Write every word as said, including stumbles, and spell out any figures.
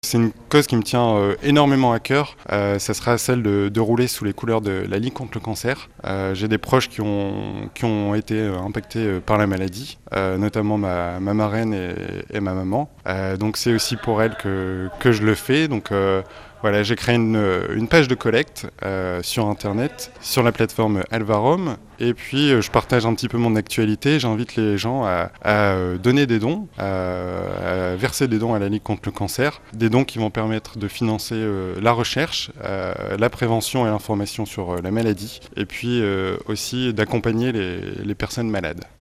C'est une cause qui me tient euh, énormément à cœur. Euh, ça sera celle de, de rouler sous les couleurs de la Ligue contre le cancer. Euh, j'ai des proches qui ont, qui ont été euh, impactés euh, par la maladie, euh, notamment ma, ma marraine et, et ma maman. Euh, donc c'est aussi pour elles que, que je le fais. Donc euh, voilà, j'ai créé une, une page de collecte euh, sur internet, sur la plateforme Alvarom. Et puis euh, je partage un petit peu mon actualité. J'invite les gens à, à donner des dons, à, à verser des dons à la Ligue contre le cancer. Des dons qui vont permettre de financer euh, la recherche, euh, la prévention et l'information sur euh, la maladie. Et puis euh, aussi d'accompagner les, les personnes malades.